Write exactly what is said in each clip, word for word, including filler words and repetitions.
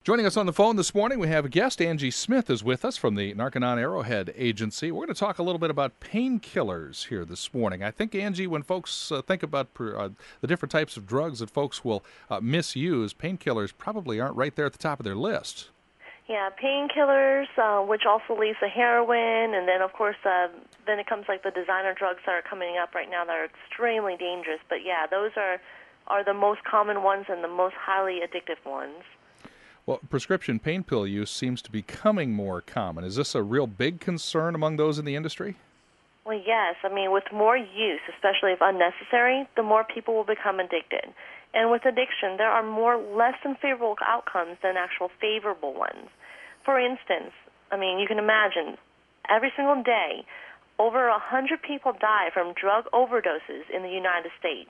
Joining us on the phone this morning, we have a guest. Angie Smith is with us from the Narconon Arrowhead Agency. We're going to talk a little bit about painkillers here this morning. I think, Angie, when folks uh, think about uh, the different types of drugs that folks will uh, misuse, painkillers probably aren't right there at the top of their list. Yeah, painkillers, uh, which also leads to heroin, and then, of course, uh, then it comes like the designer drugs that are coming up right now that are extremely dangerous. But, yeah, those are, are the most common ones and the most highly addictive ones. Well, prescription pain pill use seems to be becoming more common. Is this a real big concern among those in the industry? Well, yes. I mean, with more use, especially if unnecessary, the more people will become addicted. And with addiction, there are more less than favorable outcomes than actual favorable ones. For instance, I mean, you can imagine, every single day, over one hundred people die from drug overdoses in the United States.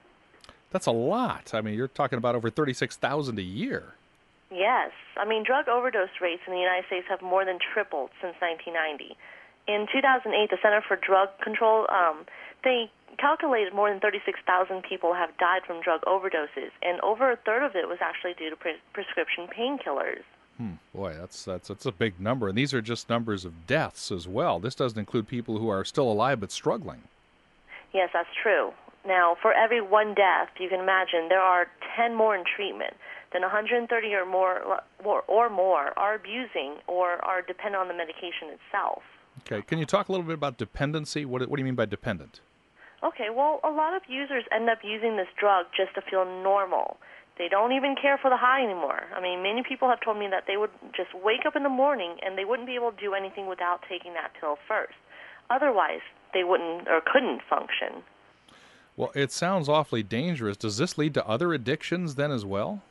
That's a lot. I mean, you're talking about over thirty-six thousand a year. Yes. I mean, drug overdose rates in the United States have more than tripled since nineteen ninety. In two thousand eight, the Center for Drug Control, um, they calculated more than thirty-six thousand people have died from drug overdoses, and over a third of it was actually due to pre- prescription painkillers. Hmm. Boy, that's, that's, that's a big number. And these are just numbers of deaths as well. This doesn't include people who are still alive but struggling. Yes, that's true. Now, for every one death, you can imagine there are ten more in treatment. Then one hundred thirty or more, or, or more are abusing or are dependent on the medication itself. Okay. Can you talk a little bit about dependency? What, what do you mean by dependent? Okay, well, a lot of users end up using this drug just to feel normal. They don't even care for the high anymore. I mean, many people have told me that they would just wake up in the morning and they wouldn't be able to do anything without taking that pill first. Otherwise, they wouldn't or couldn't function. Well, it sounds awfully dangerous. Does this lead to other addictions then as well?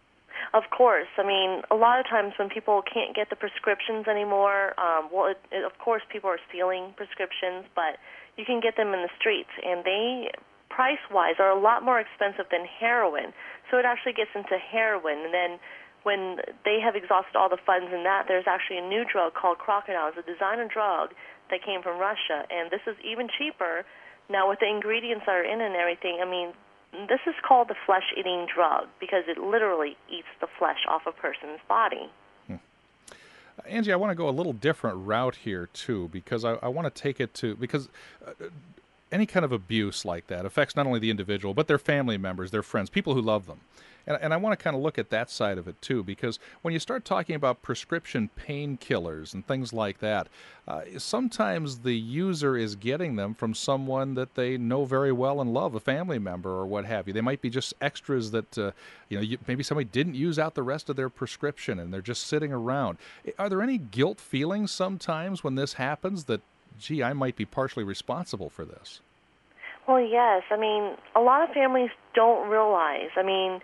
Of course. I mean, a lot of times when people can't get the prescriptions anymore, um, well, it, it, of course, people are stealing prescriptions, but you can get them in the streets, and they, price-wise, are a lot more expensive than heroin. So it actually gets into heroin, and then when they have exhausted all the funds in that, there's actually a new drug called Crocodile. It's a designer drug that came from Russia, and this is even cheaper. Now, with the ingredients that are in and everything, I mean, this is called the flesh-eating drug because it literally eats the flesh off a person's body. Hmm. Angie, I want to go a little different route here, too, because I, I want to take it to, because uh, any kind of abuse like that affects not only the individual, but their family members, their friends, people who love them. And, and I want to kind of look at that side of it, too, because when you start talking about prescription painkillers and things like that, uh, sometimes the user is getting them from someone that they know very well and love, a family member or what have you. They might be just extras that, uh, you know, you, maybe somebody didn't use out the rest of their prescription and they're just sitting around. Are there any guilt feelings sometimes when this happens that, gee, I might be partially responsible for this? Well, yes. I mean, a lot of families don't realize. I mean,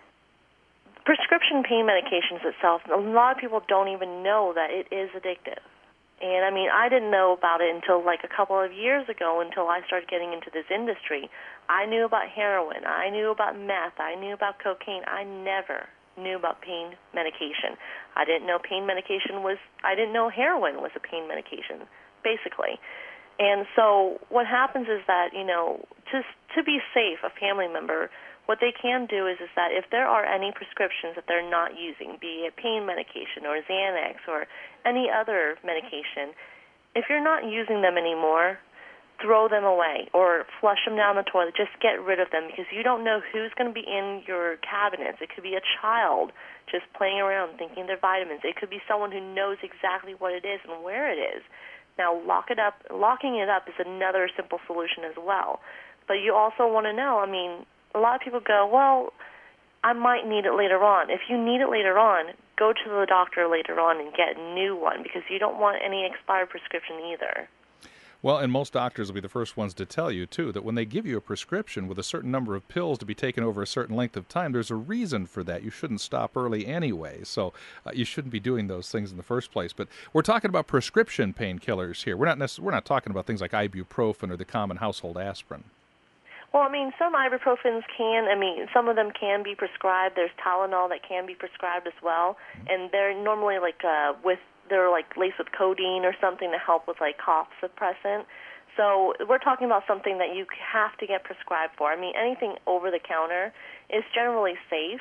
prescription pain medications itself, a lot of people don't even know that it is addictive. And, I mean, I didn't know about it until like a couple of years ago until I started getting into this industry. I knew about heroin. I knew about meth. I knew about cocaine. I never knew about pain medication. I didn't know pain medication was, I didn't know heroin was a pain medication, basically. And so what happens is that, you know, to, to be safe, a family member, what they can do is, is that if there are any prescriptions that they're not using, be it pain medication or Xanax or any other medication, if you're not using them anymore, throw them away or flush them down the toilet. Just get rid of them because you don't know who's going to be in your cabinets. It could be a child just playing around thinking they're vitamins. It could be someone who knows exactly what it is and where it is. Now, lock it up. Locking it up is another simple solution as well. But you also want to know, I mean, a lot of people go, well, I might need it later on. If you need it later on, go to the doctor later on and get a new one because you don't want any expired prescription either. Well, and most doctors will be the first ones to tell you, too, that when they give you a prescription with a certain number of pills to be taken over a certain length of time, there's a reason for that. You shouldn't stop early anyway, so uh, you shouldn't be doing those things in the first place. But we're talking about prescription painkillers here. We're not necess- we're not talking about things like ibuprofen or the common household aspirin. Well, I mean, some ibuprofens can, I mean, some of them can be prescribed. There's Tylenol that can be prescribed as well, and they're normally like uh, with, they're like laced with codeine or something to help with like cough suppressant. So we're talking about something that you have to get prescribed for. I mean, anything over the counter is generally safe,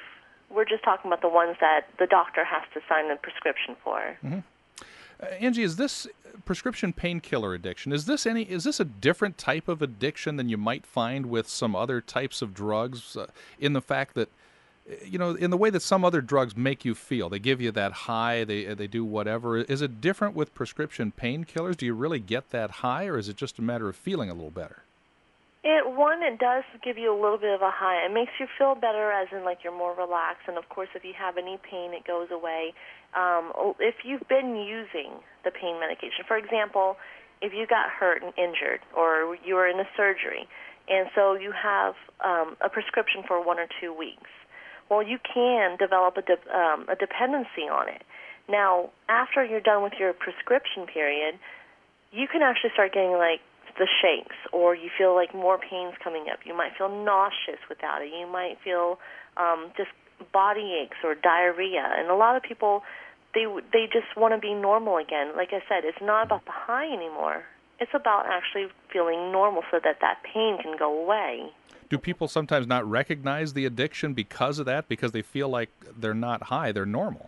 We're just talking about the ones that the doctor has to sign a prescription for. Mm-hmm. Uh, Angie, is this prescription painkiller addiction, is this any is this a different type of addiction than you might find with some other types of drugs, uh, in the fact that, you know, in the way that some other drugs make you feel? They give you that high, they they do whatever. Is it different with prescription painkillers? Do you really get that high, or is it just a matter of feeling a little better? It one, it does give you a little bit of a high. It makes you feel better, as in like you're more relaxed. And of course, if you have any pain, it goes away. Um, if you've been using the pain medication, for example, if you got hurt and injured, or you were in a surgery, and so you have um, a prescription for one or two weeks, well, you can develop a, de- um, a dependency on it. Now, after you're done with your prescription period, you can actually start getting like the shakes, or you feel like more pain's coming up. You might feel nauseous without it. You might feel um, just body aches or diarrhea. And a lot of people, they they just want to be normal again. Like I said, it's not about the high anymore. It's about actually feeling normal so that that pain can go away. Do people sometimes not recognize the addiction because of that, because they feel like they're not high, they're normal?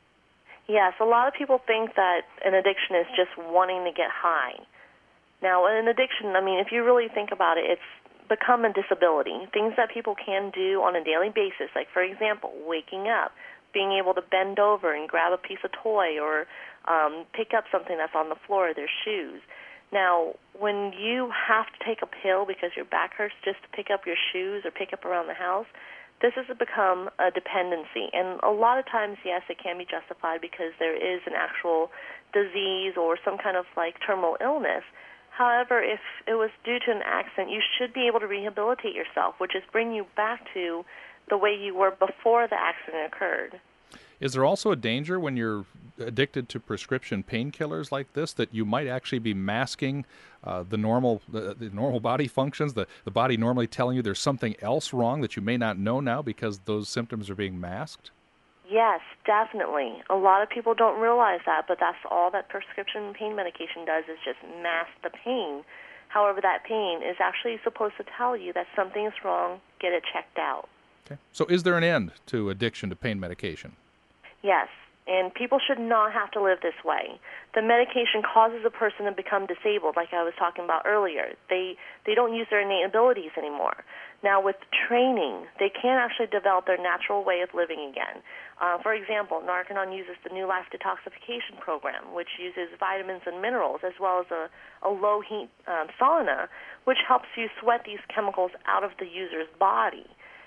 Yes, a lot of people think that an addiction is just wanting to get high. Now, an addiction, I mean, if you really think about it, it's become a disability. Things that people can do on a daily basis, like, for example, waking up, being able to bend over and grab a piece of toy, or um, pick up something that's on the floor, their shoes. Now, when you have to take a pill because your back hurts just to pick up your shoes or pick up around the house, this has become a dependency. And a lot of times, yes, it can be justified because there is an actual disease or some kind of, like, terminal illness. However, if it was due to an accident, you should be able to rehabilitate yourself, which is bring you back to the way you were before the accident occurred. Is there also a danger when you're addicted to prescription painkillers like this that you might actually be masking uh, the normal the, the normal body functions, the, the body normally telling you there's something else wrong that you may not know now because those symptoms are being masked? Yes, definitely. A lot of people don't realize that, but that's all that prescription pain medication does, is just mask the pain. However, that pain is actually supposed to tell you that something is wrong, get it checked out. Okay. So is there an end to addiction to pain medication? Yes, and people should not have to live this way. The medication causes a person to become disabled, like I was talking about earlier. They they don't use their innate abilities anymore. Now, with training, they can actually develop their natural way of living again. Uh, for example, Narconon uses the New Life Detoxification Program, which uses vitamins and minerals, as well as a, a low-heat um, sauna, which helps you sweat these chemicals out of the user's body.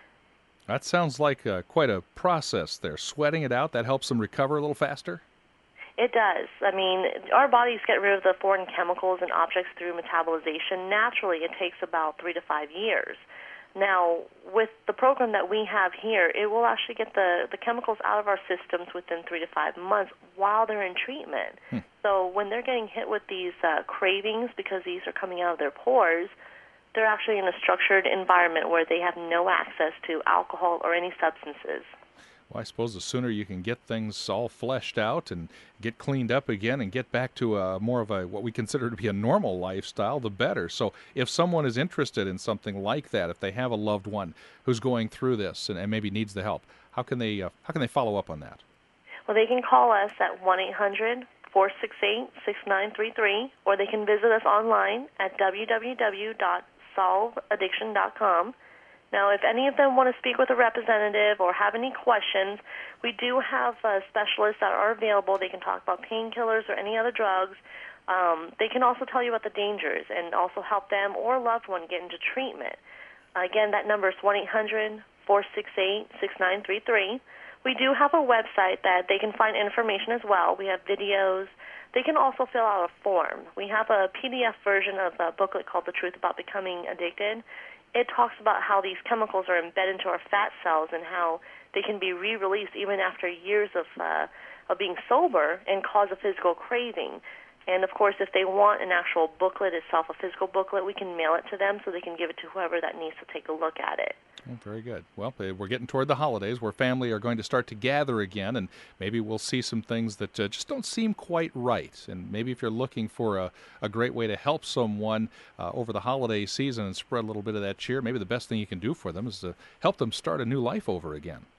That sounds like uh, quite a process there. Sweating it out, that helps them recover a little faster? It does. I mean, our bodies get rid of the foreign chemicals and objects through metabolization. Naturally, it takes about three to five years. Now, with the program that we have here, it will actually get the, the chemicals out of our systems within three to five months while they're in treatment. Hmm. So when they're getting hit with these uh, cravings because these are coming out of their pores, they're actually in a structured environment where they have no access to alcohol or any substances. Well, I suppose the sooner you can get things all fleshed out and get cleaned up again and get back to a more of a what we consider to be a normal lifestyle, the better. So if someone is interested in something like that, if they have a loved one who's going through this and, and maybe needs the help, how can they uh, how can they follow up on that? Well, they can call us at one eight hundred four six eight six nine three three, or they can visit us online at w w w dot solve addiction dot com. Now, if any of them want to speak with a representative or have any questions, we do have uh, specialists that are available. They can talk about painkillers or any other drugs. Um, they can also tell you about the dangers and also help them or a loved one get into treatment. Uh, again, that number is one eight hundred four six eight six nine three three. We do have a website that they can find information as well. We have videos. They can also fill out a form. We have a P D F version of a booklet called The Truth About Becoming Addicted. It talks about how these chemicals are embedded into our fat cells and how they can be re-released even after years of uh, of being sober and cause a physical craving. And, of course, if they want an actual booklet itself, a physical booklet, we can mail it to them so they can give it to whoever that needs to take a look at it. Oh, very good. Well, we're getting toward the holidays where family are going to start to gather again, and maybe we'll see some things that uh, just don't seem quite right. And maybe if you're looking for a, a great way to help someone uh, over the holiday season and spread a little bit of that cheer, maybe the best thing you can do for them is to help them start a new life over again.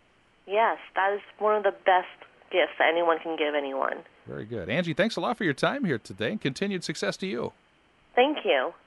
Yes, that is one of the best gifts that anyone can give anyone. Very good. Angie, thanks a lot for your time here today, and continued success to you. Thank you.